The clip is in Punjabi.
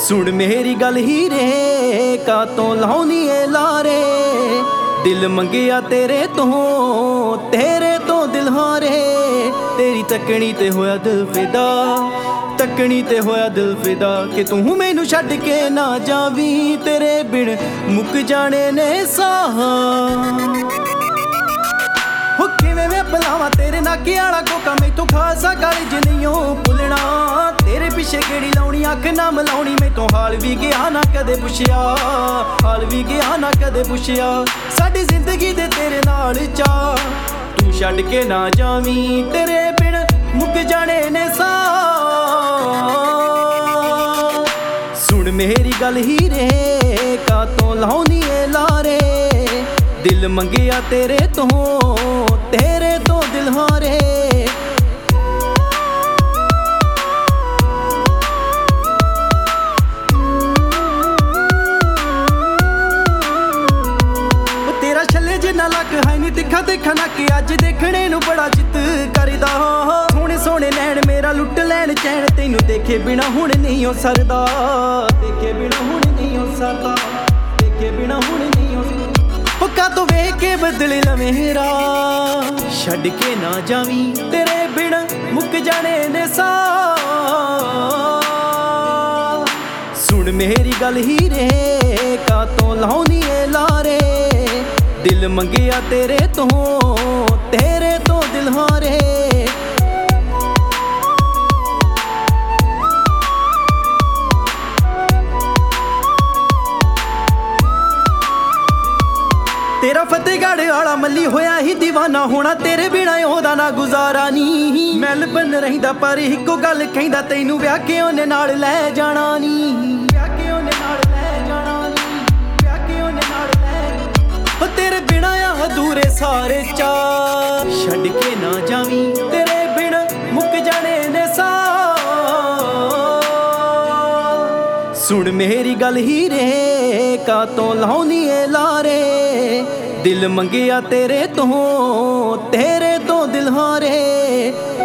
ਸੁਣ ਮੇਰੀ ਗੱਲ ਹੀਰੇ ਕਾਤੋਂ ਲਾਉਣੀ ਏ ਲਾਰੇ ਦਿਲ ਮੰਗਿਆ ਤੇਰੇ ਤੋਂ ਦਿਲ ਹਾਰੇ ਤੇਰੀ ਤੱਕਣੀ ਤੇ ਹੋਇਆ ਦਿਲ ਫਿਦਾ ਤੱਕਣੀ ਤੇ ਹੋਇਆ ਦਿਲ ਫਿਦਾ ਕਿ ਤੂੰ ਮੈਨੂੰ ਛੱਡ ਕੇ ਨਾ ਜਾਵੀਂ ਤੇਰੇ ਬਿਨ ਮੁੱਕ ਜਾਣੇ ਨੇ ਸਾਹ ਹੋ ਕਿਵੇਂ ਮੈਂ ਬੁਲਾਵਾਂ ਤੇਰੇ ਨਾਕੇ ਵਾਲਾ ਕੋਕਾ ਮੈਥੋਂ ਖਾਸਾ ਕਾਲਜ ਨਹੀਂ ਓ ਭੁੱਲਣਾ ਤੇਰੇ ਪਿੱਛੇ ਕਿਹੜੀ ਲਾਉਣੀ ਅੱਖ ਨਾ ਮਲਾਉਣੀ ਮੈਥੋਂ ਹਾਲ ਵੀ ਗਿਆ ਨਾ ਕਦੇ ਪੁੱਛਿਆ ਸਾਡੀ ਜ਼ਿੰਦਗੀ ਦੇ ਤੇਰੇ ਨਾਲ ਚਾ ਤੂੰ ਛੱਡ ਕੇ ਨਾ ਜਾਵੀਂ ਤੇਰੇ ਬਿਨ ਮੁੱਕ ਜਾਣੇ ਨੇ ਸਾਹ ਸੁਣ ਮੇਰੀ ਗੱਲ ਹੀਰੇ ਕਾਤੋਂ ਲਾਉਣੀ ਏ ਲਾਰੇ ਦਿਲ ਮੰਗਿਆ ਤੇਰੇ ਤੋਂ ਦਿਲ ਹਾਰੇ ਤੇਰਾ ਛੱਲੇ ਜਿੰਨਾ ਲੱਕ ਹੈ ਨੀ ਤਿੱਖਾ ਦੇਖਣਾ ਕਿ ਅੱਜ ਦੇਖਣੇ ਨੂੰ ਬੜਾ ਚਿੱਤ ਕਰਦਾ ਸੋਹਣੇ ਸੋਹਣੇ ਨੈਣ ਮੇਰਾ ਲੁੱਟ ਲੈਣ ਚੈਨ ਤੈਨੂੰ ਦੇਖੇ ਬਿਨਾ ਹੁਣ ਨਹੀਂ ਓ ਸਰਦਾ ਪੱਕਾ ਤੋਂ ਵੇਖ ਕੇ ਬਦਲ ਲਾ ਮੇਰਾ ਛੱਡ ਕੇ ਨਾ ਜਾਵੀਂ ਤੇਰੇ ਬਿਨ ਮੁੱਕ ਜਾਣੇ ਨੇ ਸਾਹ ਸੁਣ ਮੇਰੀ ਗੱਲ ਹੀਰੇ ਕਾਤੋਂ ਲਾਉਣੀ ਏ ਲਾਰੇ ਦਿਲ ਮੰਗਿਆ ਤੇਰੇ ਤੋਂ ਦਿਲ ਹਾਰੇ ਤੇਰਾ ਫਤਿਹਗੜ੍ਹ ਵਾਲਾ ਮੱਲੀ ਹੋਇਆ ਹੀ دیਵਾਨਾ ਹੋਣਾ ਤੇਰੇ ਬਿਨਾ ਉਹਦਾ ਨਾ ਗੁਜ਼ਾਰਾ ਨੀ ਮੈਲਬਨ ਰਹਿੰਦਾ ਪਰ ਇੱਕੋ ਗੱਲ ਕਹਿੰਦਾ ਤੈਨੂੰ ਵਿਆਹ ਕੇ ਉਹਨੇ ਨਾਲ ਲੈ ਜਾਣਾ ਨੀ ਤੇਰੇ ਬਿਨਾ ਆ ਅਧੂਰੇ ਸਾਰੇ ਚਾਰ ਛੱਡ ਕੇ ਨਾ ਜਾਵੀਂ ਤੇਰੇ ਬਿਨ ਮੁੱਕ ਜਾਣੇ ਨੇ ਸਾਹ ਸੁਣ ਮੇਰੀ ਗੱਲ ਹੀਰੇ ਕਾਤੋਂ ਲਾਉਣੀ ਏ ਲਾਰੇ ਦਿਲ ਮੰਗਿਆ ਤੇਰੇ ਤੋਂ ਦਿਲ ਹਾਰੇ